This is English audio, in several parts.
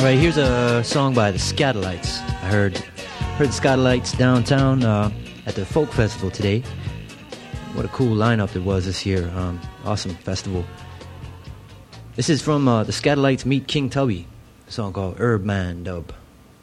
All right, here's a song by the Skatalites. I heard the Skatalites downtown at the folk festival today. What a cool lineup it was this year. Awesome festival. This is from the Skatalites Meet King Tubby, a song called Herb Man Dub.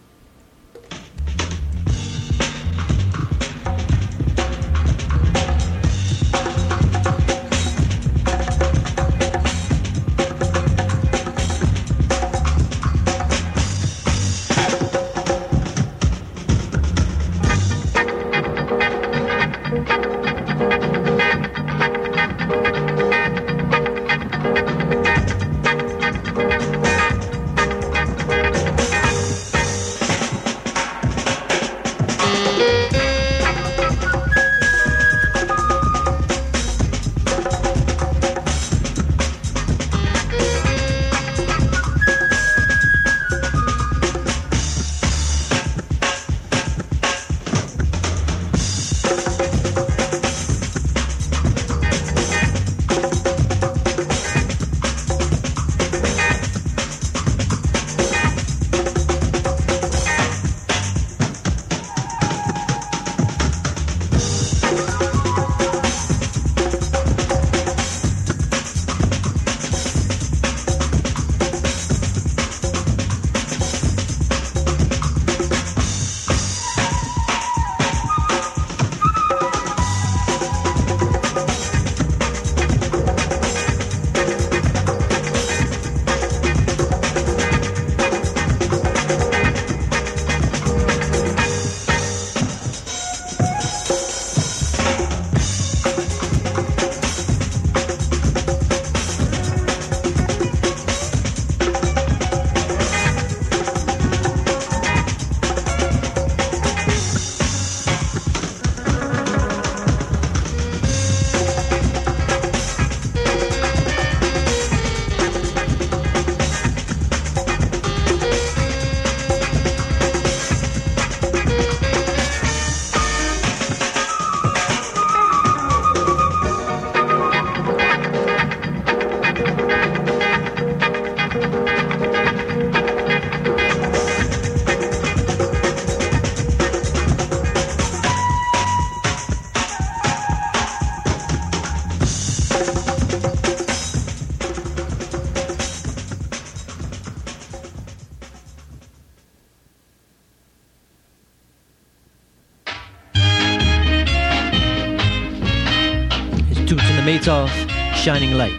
Off Shining Light.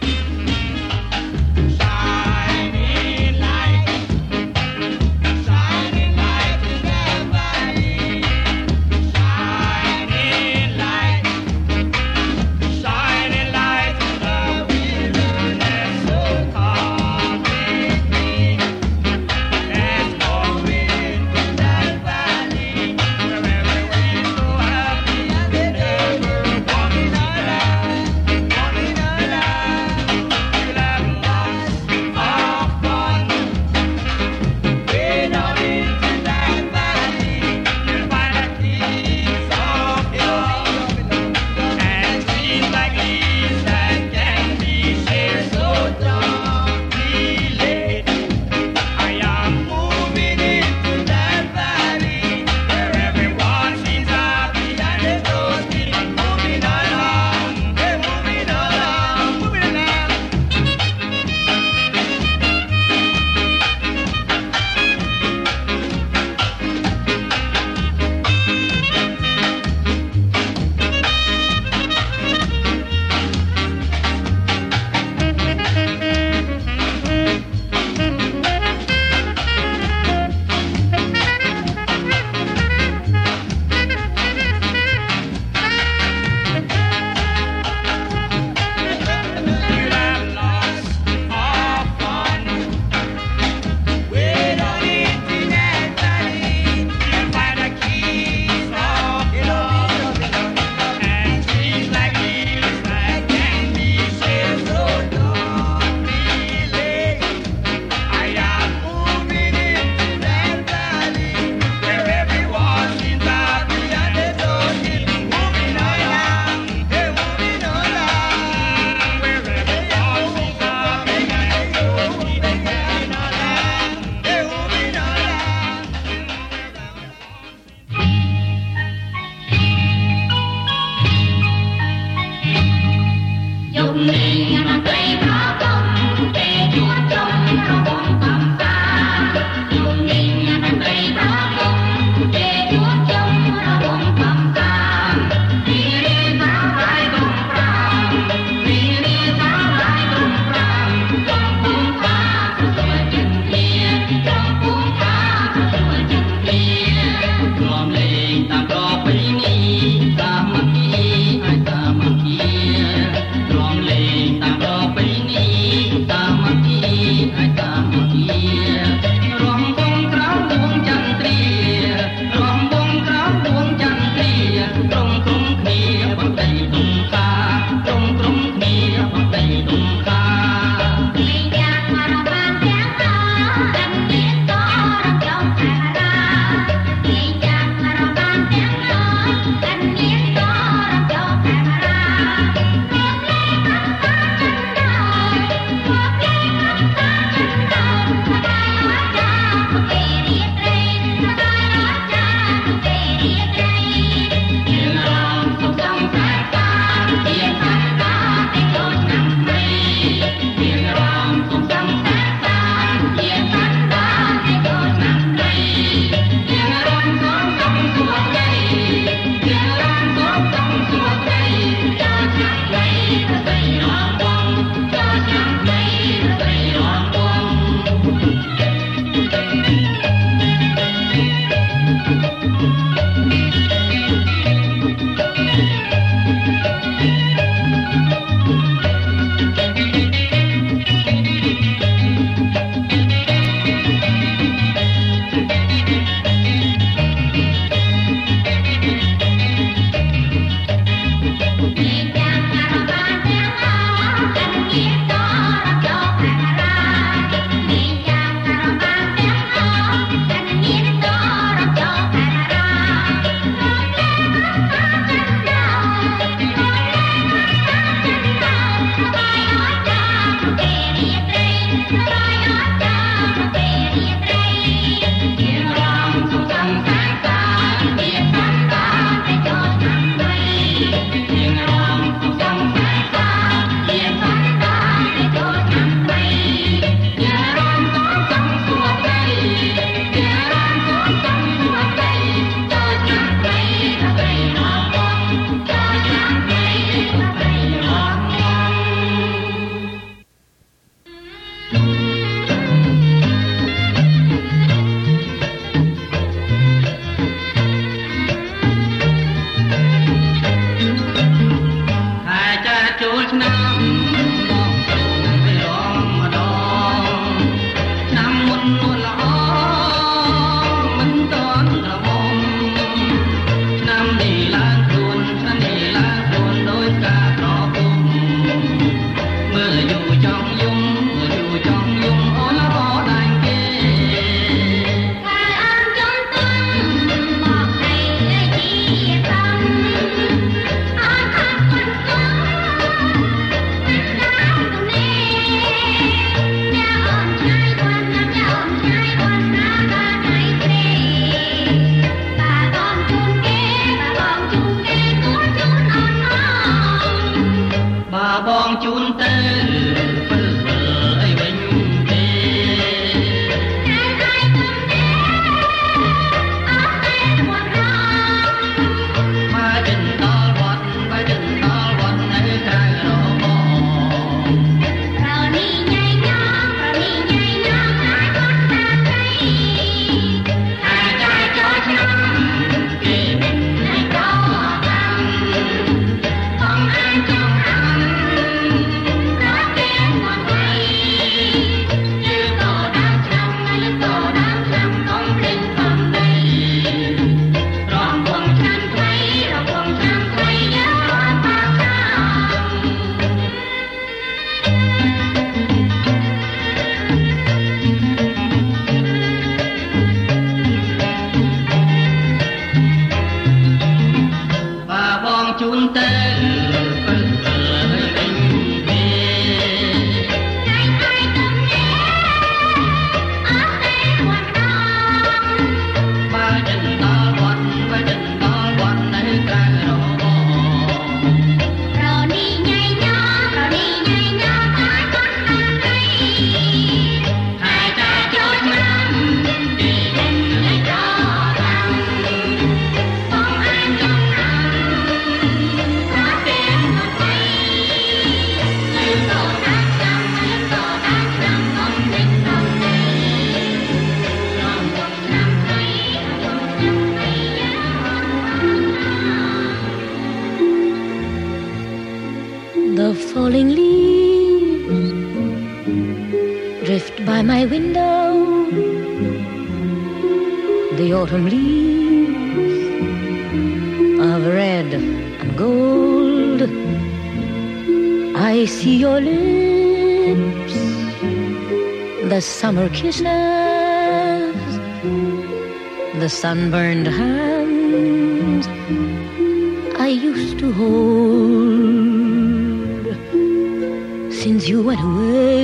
Hãy subscribe cho kênh Ghiền Mì Gõ để không bỏ lỡ leaves drift by my window, the autumn leaves of red and gold. I see your lips, the summer kisses, the sunburned hands I used to hold. Since you went away,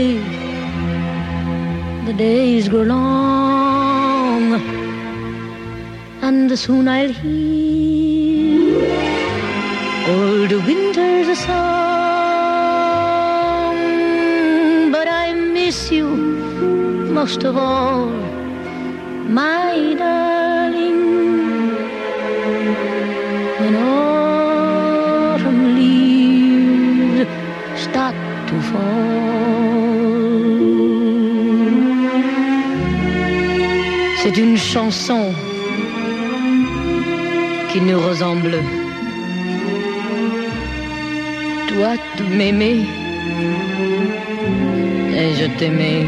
the days grow long, and soon I'll hear old winter's song. But I miss you most of all, my darling, when autumn leaves start to fall. C'est une chanson qui nous ressemble. Toi, tu m'aimais et je t'aimais.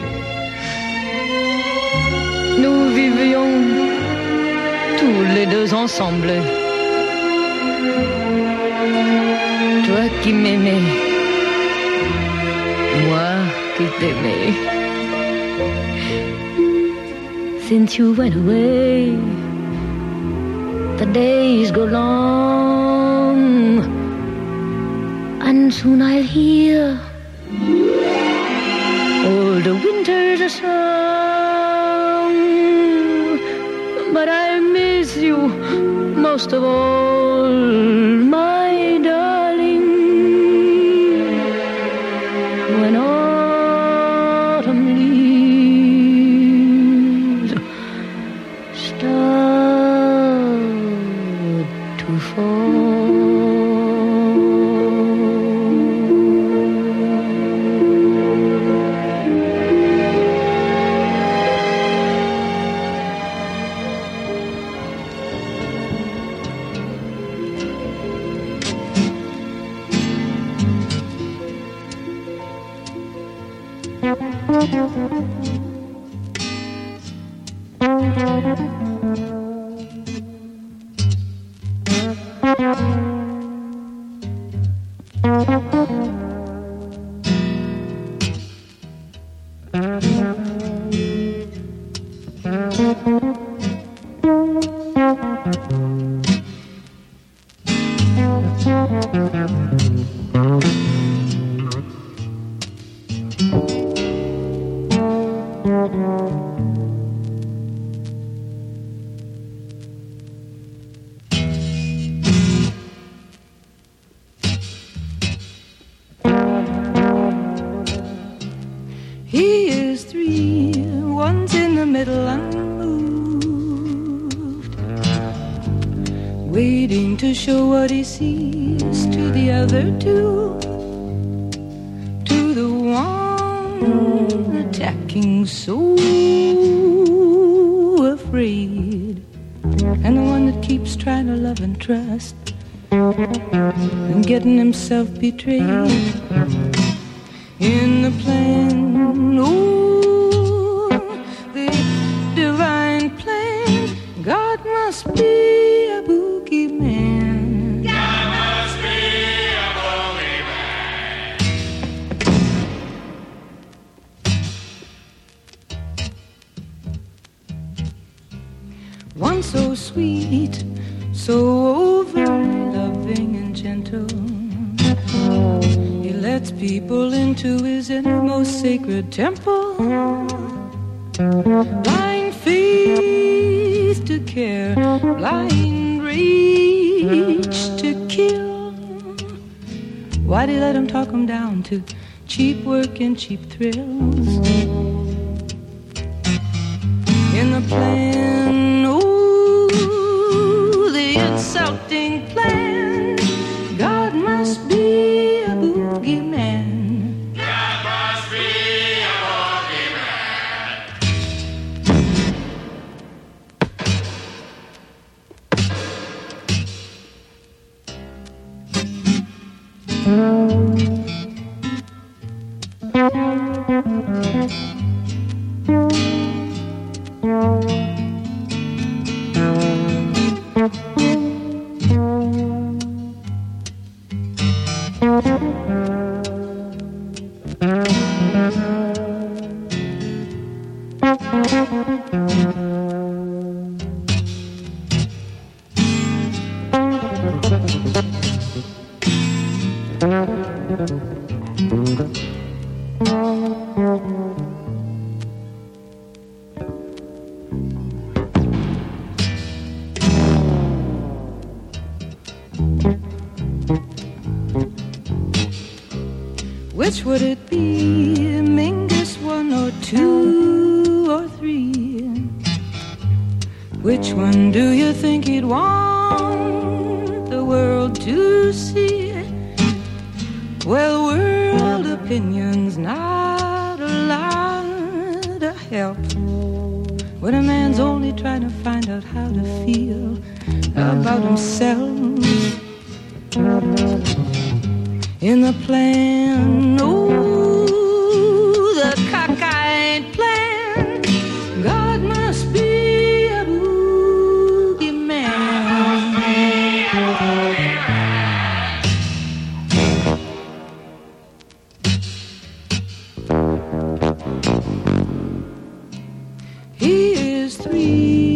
Nous vivions tous les deux ensemble. Toi qui m'aimais, moi qui t'aimais. Since you went away, the days go long, and soon I'll hear old winter's song. But I miss you most of all, my darling, when autumn leaves start to fall. Betrayed in the plan, ooh, the divine plan. God must be a boogeyman. God must be a boogeyman. One so sweet, so over-loving and gentle, he lets people into his innermost sacred temple. Blind faith to care, blind rage to kill. Why'd he let him talk him down to cheap work and cheap thrills? In the plan, ooh, the insulting plan, God must be a boogeyman. God must be a boogeyman. Which would it be, Mingus 1 or 2 or 3? Which one do you think he'd want the world to see? Well, world opinion's not a lot of help when a man's only trying to find out how to feel about himself. In the plan, oh, the cockeyed plan, God must be a boogeyman. He is 3.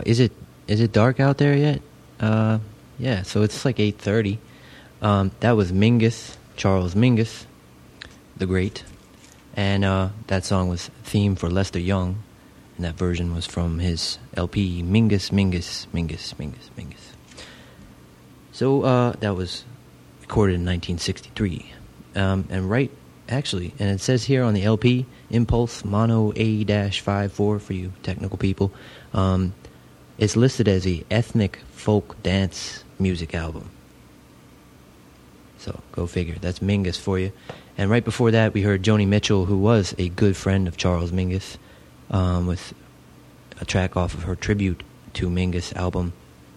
is it dark out there yet? Yeah, so it's like 8:30. That was Mingus, Charles Mingus, the Great. And that song was Theme for Lester Young. And that version was from his LP, Mingus, Mingus, Mingus, Mingus, Mingus. So that was recorded in 1963. And it says here on the LP, Impulse Mono A-54 for you technical people. It's listed as a ethnic folk dance music album. So go figure. That's Mingus for you. And right before that, we heard Joni Mitchell, who was a good friend of Charles Mingus, with a track off of her tribute to Mingus album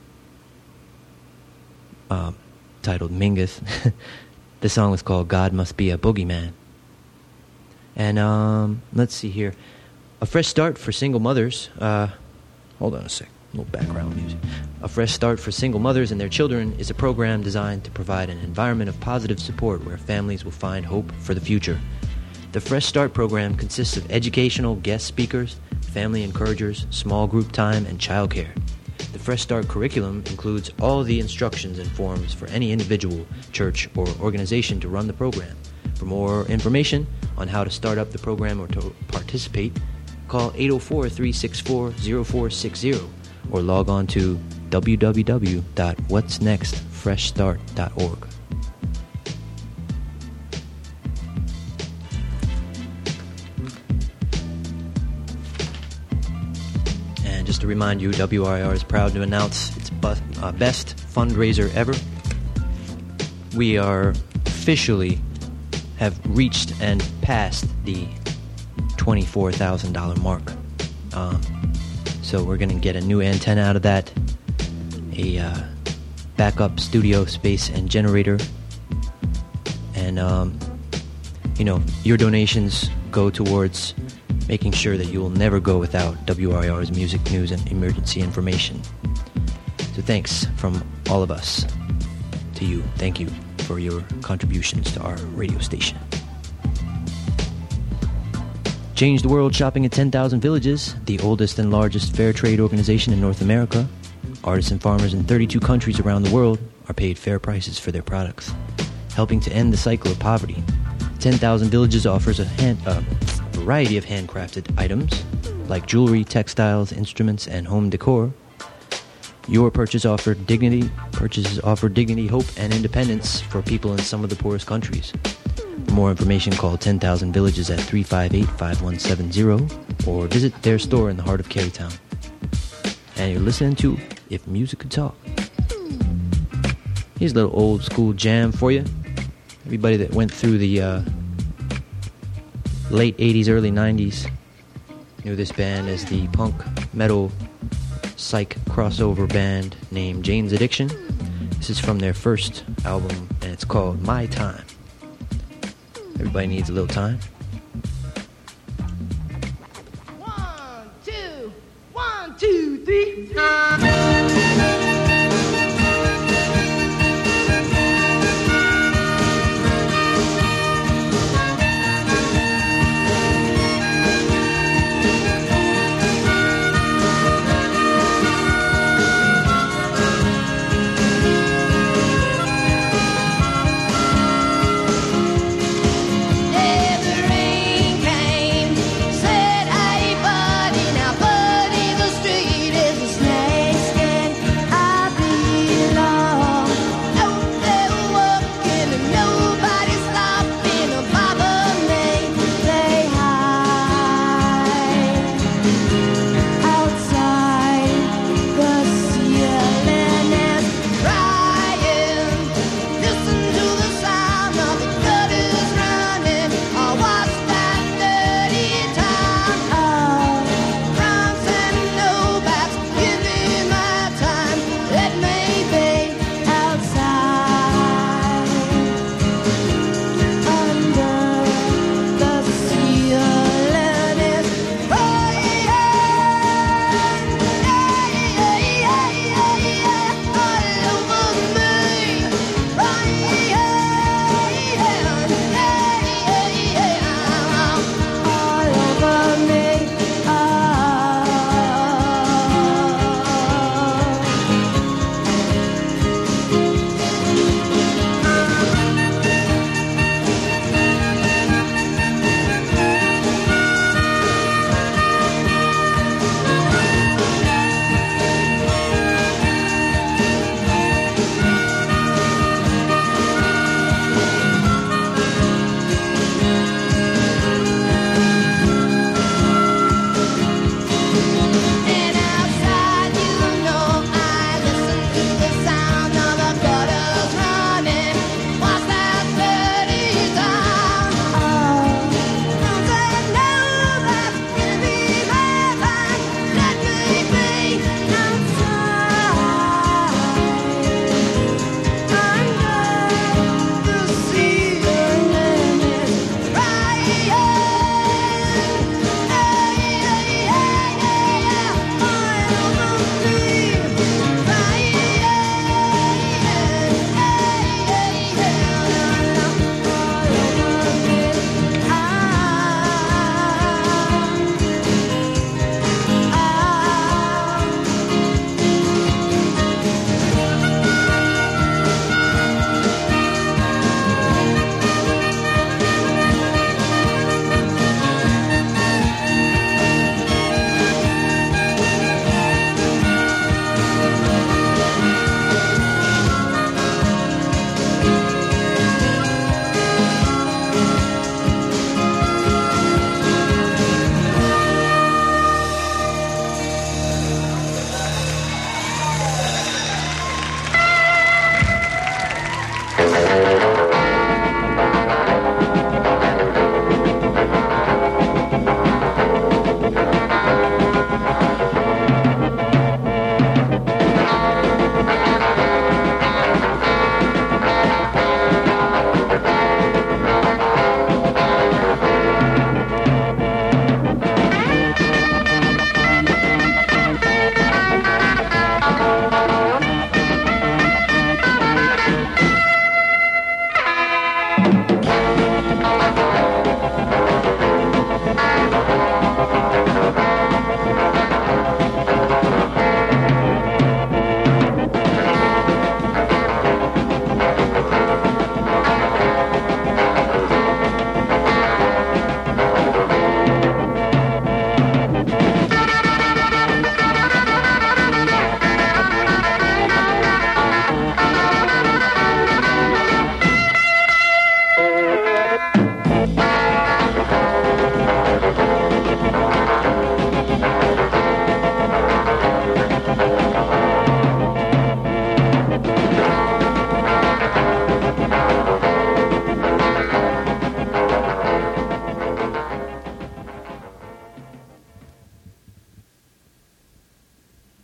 titled Mingus. The song was called God Must Be a Boogeyman. And let's see here. A fresh start for single mothers. Hold on a sec. A little background music. A Fresh Start for Single Mothers and Their Children is a program designed to provide an environment of positive support where families will find hope for the future. The Fresh Start program consists of educational guest speakers, family encouragers, small group time, and childcare. The Fresh Start curriculum includes all the instructions and forms for any individual, church, or organization to run the program. For more information on how to start up the program or to participate, call 804-364-0460 or log on to www.whatsnextfreshstart.org. And just to remind you, WRIR is proud to announce its best fundraiser ever. We are officially have reached and passed the $24,000 mark. So we're going to get a new antenna out of that, a backup studio space and generator. And, your donations go towards making sure that you will never go without WRIR's music, news, and emergency information. So thanks from all of us to you. Thank you for your contributions to our radio station. Change the world shopping at 10,000 Villages, the oldest and largest fair trade organization in North America. Artists and farmers in 32 countries around the world are paid fair prices for their products, helping to end the cycle of poverty. 10,000 Villages offers a variety of handcrafted items, like jewelry, textiles, instruments, and home decor. Your purchases offer dignity, hope, and independence for people in some of the poorest countries. For more information, call 10,000 Villages at 358-5170 or visit their store in the heart of Carytown. And you're listening to If Music Could Talk. Here's a little old school jam for you. Everybody that went through the late 80s, early 90s knew this band as the punk metal psych crossover band named Jane's Addiction. This is from their first album, and it's called My Time. Everybody needs a little time. 1, 2, 1, 2, 3. Said, hey buddy, now buddy, the street is a snake.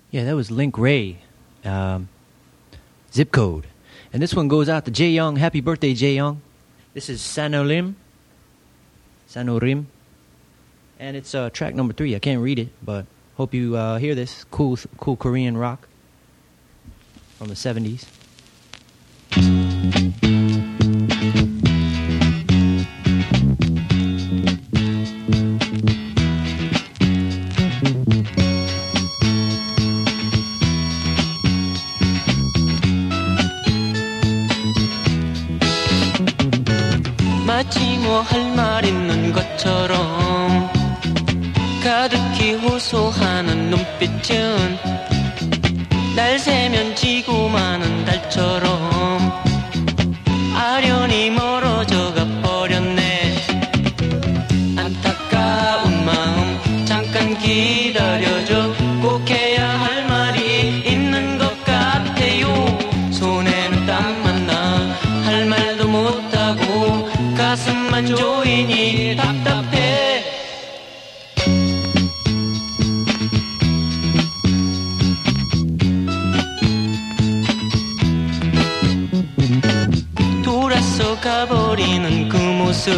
Yeah, that was Link Ray, Zip Code. And this one goes out to Jay Young. Happy birthday, Jay Young. This is Sanorim. Sanorim. And it's track number 3. I can't read it, but hope you hear this. Cool Korean rock from the 70s. 마치 뭐 할 말 있는 것처럼 가득히 호소하는 눈빛은 날 새면 지고 마는 달처럼 아련히 멀어져가 버렸네. 안타까운 마음 잠깐 기다려줘. 꼭 해야 할 말이 있는 것 같아요. 손에는 땀만 나 할 말도 못하고 가슴만 조이니 답답해. 돌아서 가버리는 그 모습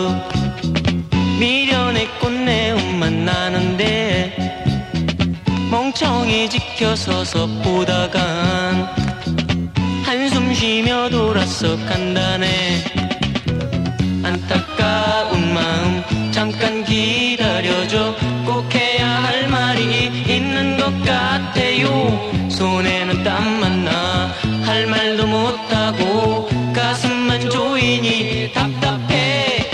미련의 꽃내음만 나는데 멍청이 지켜서서 보다간 한숨 쉬며 돌아서 간다네. 안타까운 마음 잠깐 기다려줘. 꼭 해야 할 말이 있는 것 같아요. 손에는 땀만 나 할 말도 못하고 가슴만 조이니 답답해.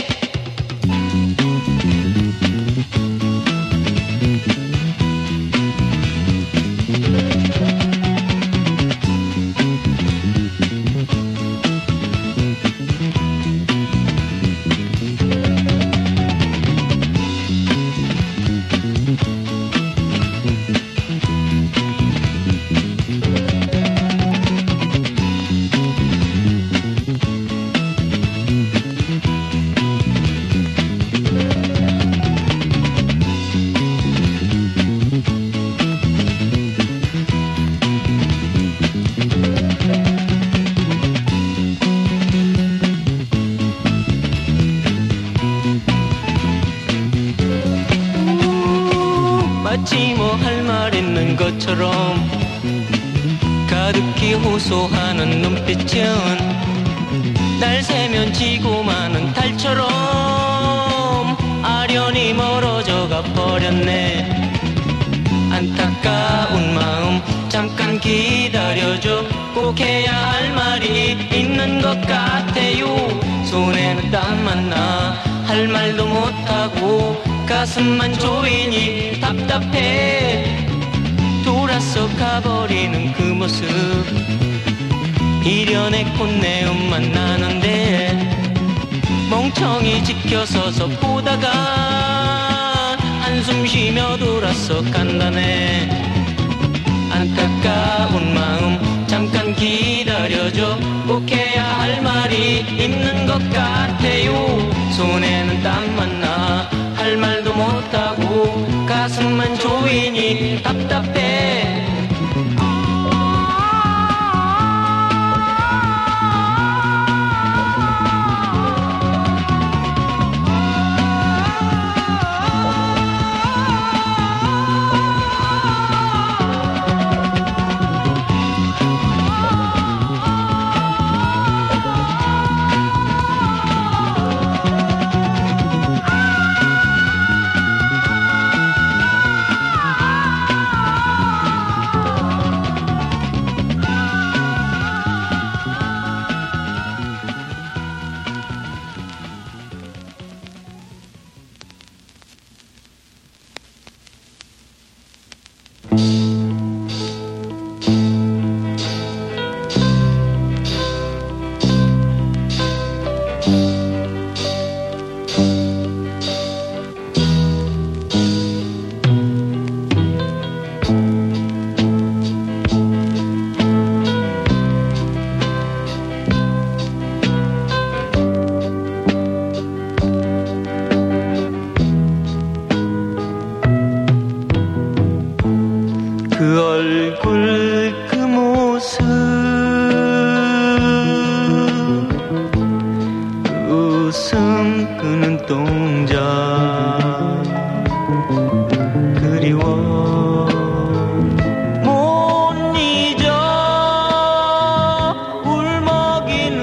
마치 뭐 할 말 있는 것처럼 가득히 호소하는 눈빛은 날 새면 지고 마는 달처럼 아련히 멀어져가 버렸네. 안타까운 마음 잠깐 기다려줘. 꼭 해야 할 말이 있는 것 같아요. 손에는 땀만 나 할 말도 못하고 가슴만 조이니 답답해. 돌아서 가버리는 그 모습 미련의 꽃내음만 나는데 멍청이 지켜서서 보다가 한숨 쉬며 돌아서 간다네. 안타까운 마음 잠깐 기다려줘. 꼭 해야 할 말이 있는 것 같아요. 손에는 땀만 나 할 말도 못하고 가슴만 조이니 답답해. 얼굴 그 모습 웃음 그 눈동자 그리워 못 잊어 울먹이는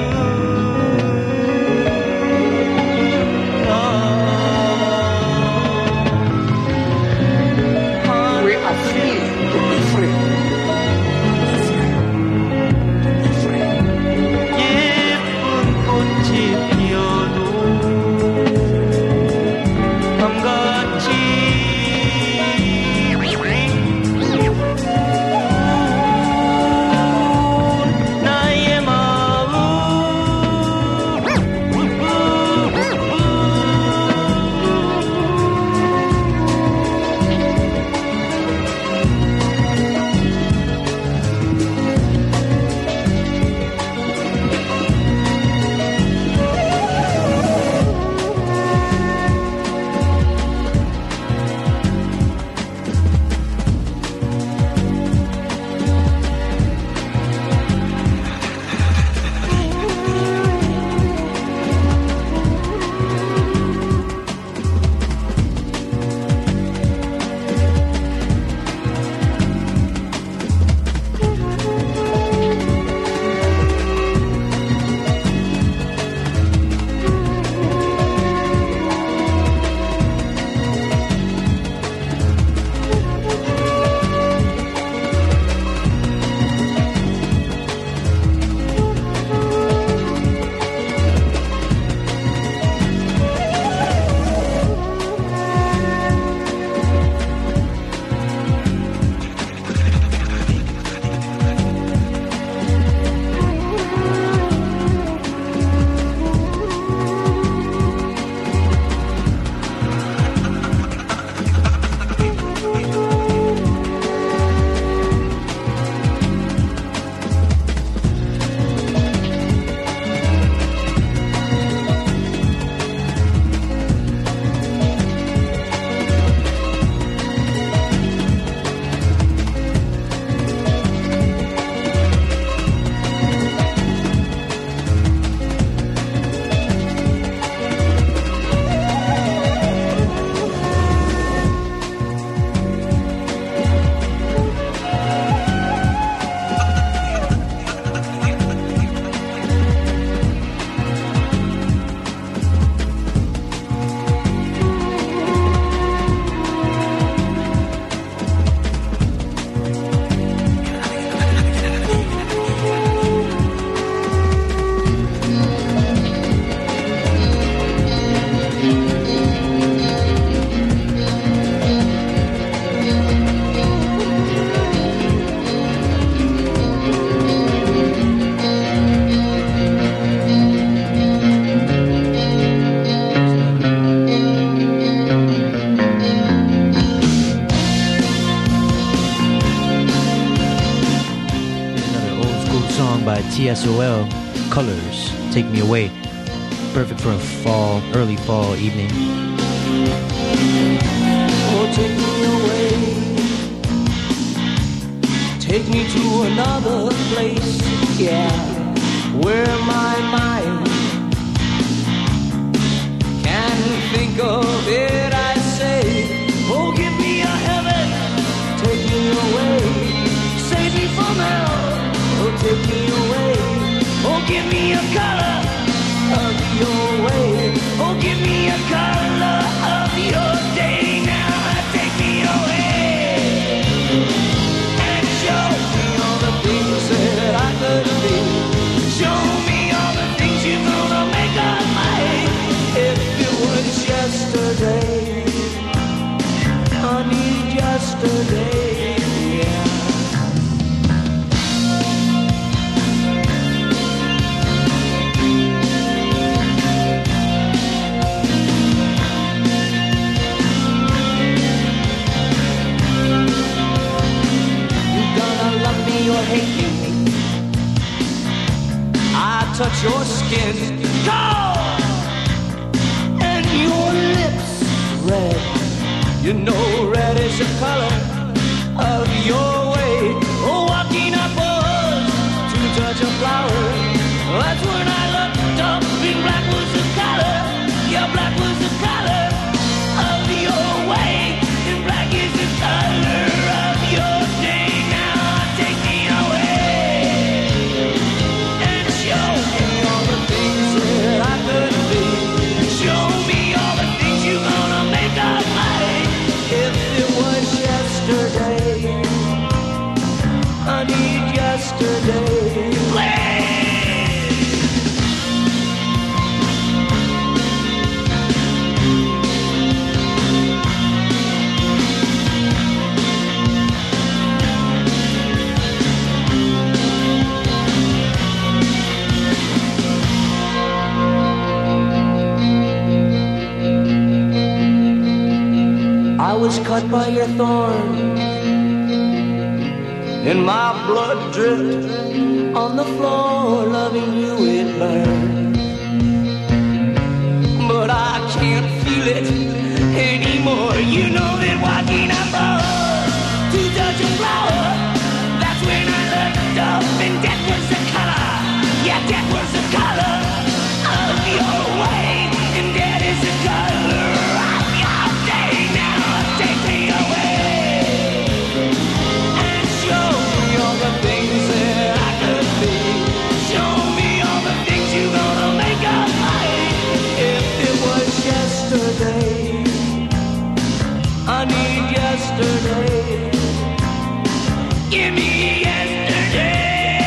We are free to be free. 예쁜 꽃이 피어도 밤같이 나의 마음 By TSOL, Colors, Take Me Away. Perfect for a early fall evening. Oh, take me away, take me to another place, yeah, where my mind can think of it. I say, oh, give me a heaven, take me away, save me from hell. Oh, take me away. Oh, give me a color of your way. Oh, give me a color of your day. Now take me away and show me all the things that I could be. Show me all the things you're gonna make of my. If it was yesterday, honey, yesterday, yeah. Touch your skin, cold, and your lips red. You know red is the color of your way. was cut by your thorn, and my blood dripped on the floor. Loving you it burned, but I can't feel it anymore. You know that walking up to touch a flower, that's when I looked up and that was the color. Yeah, that was the color of your way, and that is the color of your day. Now take me away and show me all the things that I could be. Show me all the things you're gonna make up right. If it was yesterday, I need yesterday. Give me yesterday.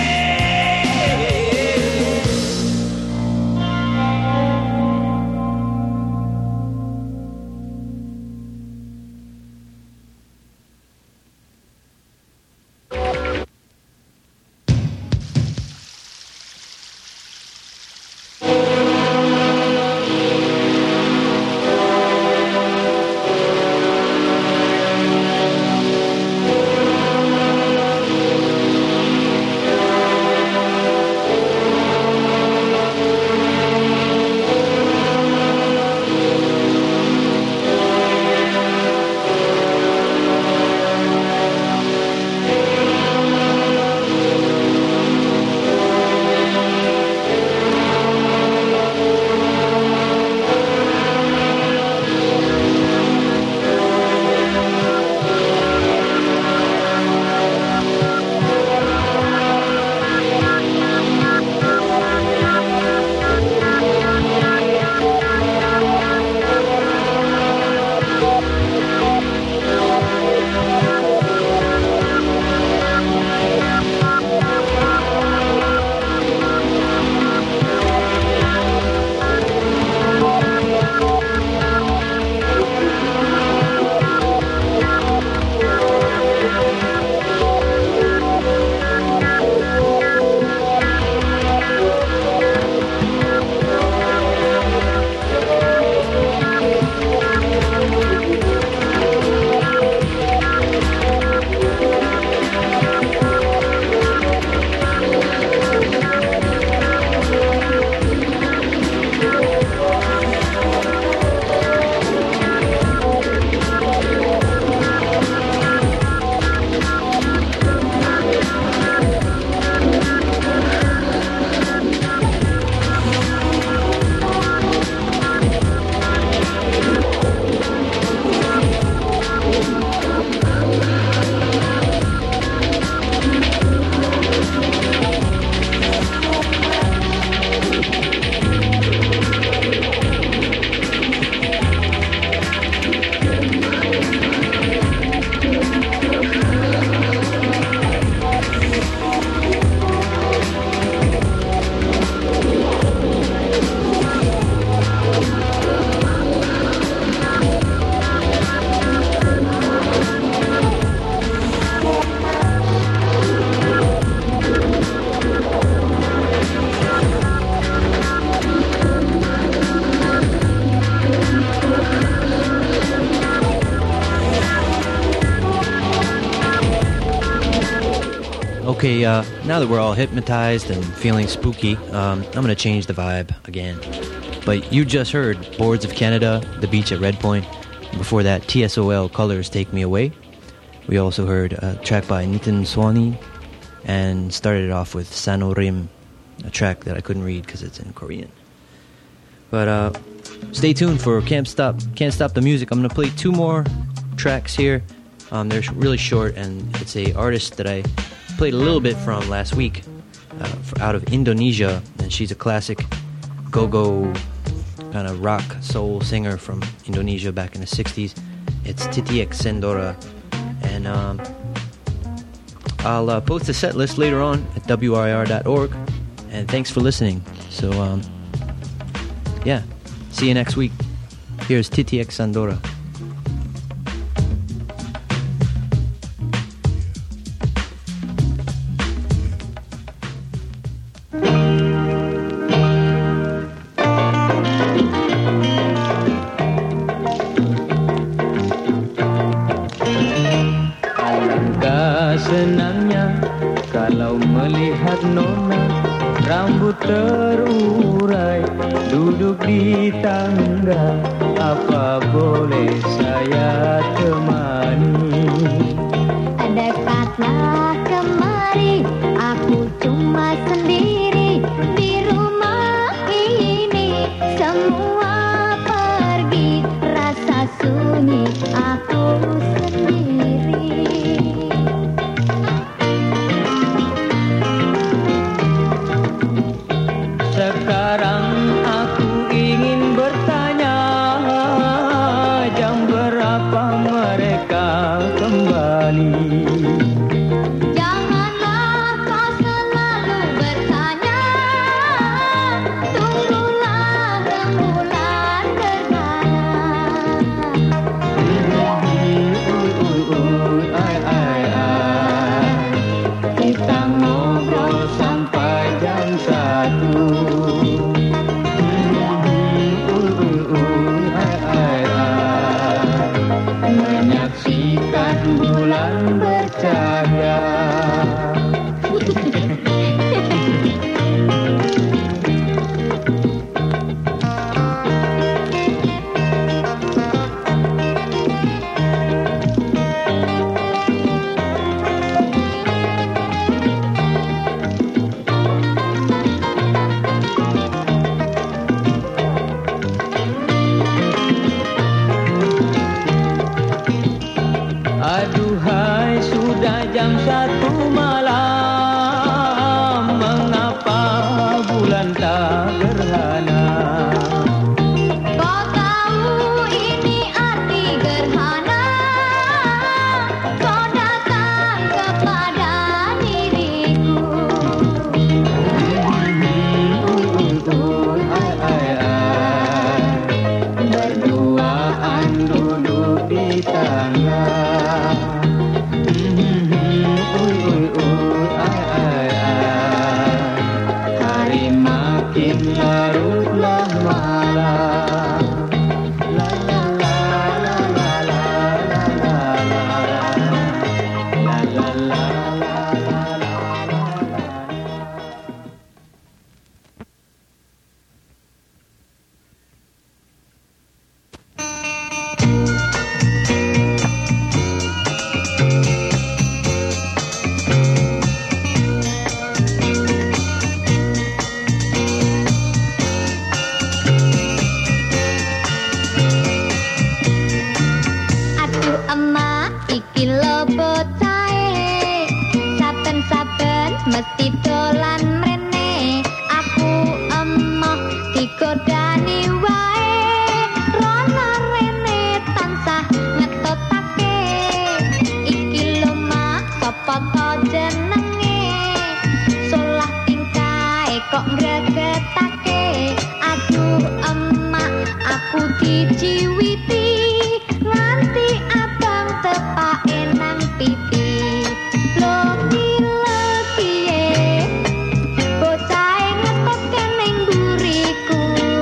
Okay, now that we're all hypnotized and feeling spooky, I'm going to change the vibe again. But you just heard Boards of Canada, The Beach at Red Point. Before that, TSOL, Colors Take Me Away. We also heard a track by Nitin Sawhney and started it off with Sanorim, a track that I couldn't read because it's in Korean. But stay tuned for Can't Stop the Music. I'm going to play two more tracks here. They're really short, and it's a artist that I played a little bit from last week out of Indonesia, and she's a classic go-go kind of rock soul singer from Indonesia back in the 60s. It's Titiek Sendora, and I'll post a set list later on at WRIR.org, and thanks for listening. So yeah, see you next week. Here's Titiek Sendora. senangnya kalau melihat nona rambut terurai duduk di tangga. Apa boleh saya temani? Dekatlah kemari, aku cuma sendiri di rumah ini. Semua pergi, rasa sunyi aku sendiri. Sekarang aku ingin bertanya, jam berapa mereka kembali? Janganlah kau selalu bertanya, tunggulah rembulan gerhana. Kita ngobrol sampai jam 1. Menyaksikan bulan bercahaya. Aduhai, sudah jam 1 malam, mengapa bulan tak gerhana? Kau tahu ini arti gerhana, kau datang kepada diriku. Berduaan duduk di tangga. Hari makin larutlah malam. La la la la la la la la la la la. Aduh emak, iki lho bocahe, saben-saben mesti dolan mrene. Aku emoh digodani wae, rono rene tansah ngetotake. Iki lho mak, sapa to jenenge? Solah tingkae kok ngregetake. Aduh emak, aku dijiwiti nganti abang tepake nang pipi. Loki-lokiye, bocahe ngetoke ning mburiku.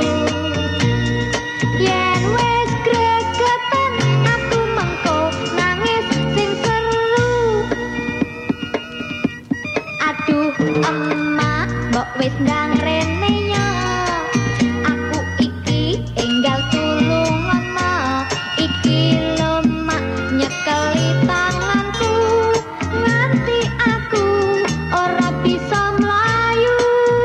Yen wis gregetan aku mengko nangis sing seru. Aduh emak, mbok wis ndang rene ya. Aku iki enggal tulungono. Iki lho mak, nyekeli tanganku nganti aku ora bisa mlayu.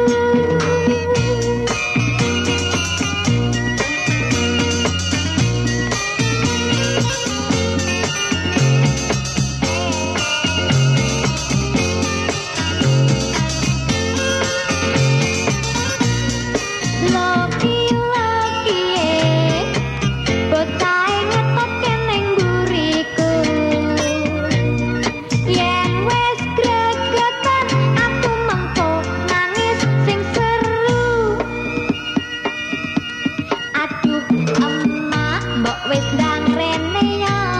Loki-lokiye, bocahe ngetoke ning mburiku. Yen wis gregetan aku mengko nangis sing seru. Aduh emak, mbok wis ndang rene ya.